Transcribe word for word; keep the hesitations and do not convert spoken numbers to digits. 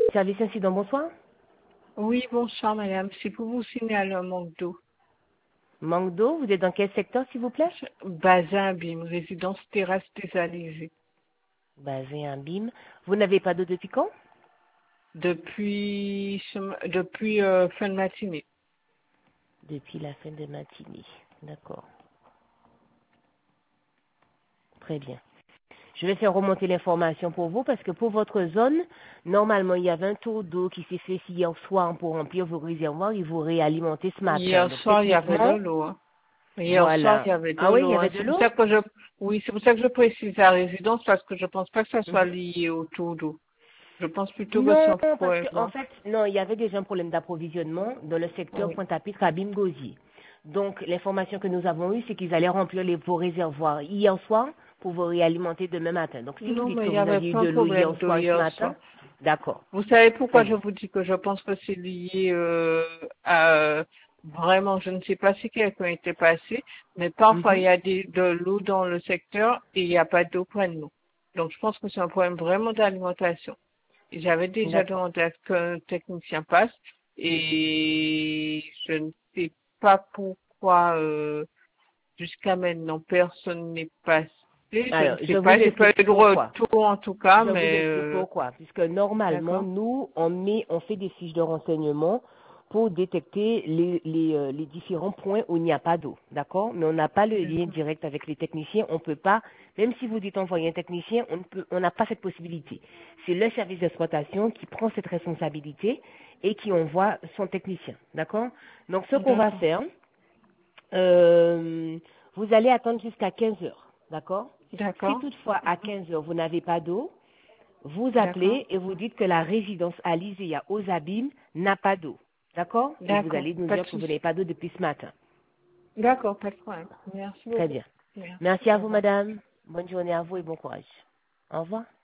Service incident, bonsoir. Oui, bonsoir madame. C'est pour vous signaler un manque d'eau. Manque d'eau, vous êtes dans quel secteur, s'il vous plaît? Bazin Abîme, résidence terrasse des Alizés. Basé en B I M. Vous n'avez pas d'eau depuis quand? Depuis, ce- depuis euh, fin de matinée. Depuis la fin de matinée. D'accord. Très bien. Je vais faire remonter l'information pour vous parce que pour votre zone, normalement, il y avait un tour d'eau qui s'est fait hier soir pour remplir vos réservoirs et vous réalimenter ce matin. Hier Donc, soir, il y avait de techniquement, l'eau. Hein. Hier soir, voilà. il y avait de Ah oui, il y l'eau. avait Hein. de C'est pour l'eau? ça que je, oui, c'est pour ça que je précise la résidence parce que je pense pas que ça soit Mhm. lié au tour d'eau. Je pense plutôt que c'est Non, un parce problème. que en fait, non, il y avait déjà un problème d'approvisionnement dans le secteur Oui. Pointe-à-Pitre à Bimgosier. Donc, l'information que nous avons eue, c'est qu'ils allaient remplir les, vos réservoirs hier soir pour vous réalimenter demain matin. Donc, si vous Non, dites mais que il y vous avait aviez eu pas un de l'eau problème hier d'eau soir et ce hier soir. matin, d'accord. Vous savez Très pourquoi je bien. vous dis que je pense que c'est lié euh, à vraiment, je ne sais pas si quelqu'un était passé, mais parfois il Mhm. y a des, de l'eau dans le secteur et il n'y a pas d'eau près de nous. Donc je pense que c'est un problème vraiment d'alimentation. Et j'avais déjà D'accord. demandé à ce qu'un technicien passe et je ne sais pas pourquoi euh, jusqu'à maintenant personne n'est passé. Je ne Alors, sais je vous pas, j'ai pas explique eu de pourquoi. retour en tout cas, Je vous mais explique euh, pourquoi. Puisque normalement, d'accord. nous, on met, on fait des fiches de renseignement pour détecter les, les, euh, les différents points où il n'y a pas d'eau. D'accord? Mais on n'a pas le lien D'accord. direct avec les techniciens. On peut pas, même si vous dites envoyer un technicien, on ne peut, on n'a pas cette possibilité. C'est le service d'exploitation qui prend cette responsabilité et qui envoie son technicien. D'accord? Donc, ce qu'on va D'accord. faire, euh, vous allez attendre jusqu'à quinze heures. D'accord? Si D'accord. toutefois à quinze heures vous n'avez pas d'eau, vous D'accord. appelez et vous dites que la résidence Alizéa aux Abîmes n'a pas d'eau. D'accord? Et vous D'accord. allez nous Pas de dire que vous souci. n'avez pas d'eau depuis ce matin. D'accord, pas de problème. Merci Très beaucoup. bien. Merci. Merci à Au vous, revoir. madame. Bonne journée à vous et bon courage. Au revoir.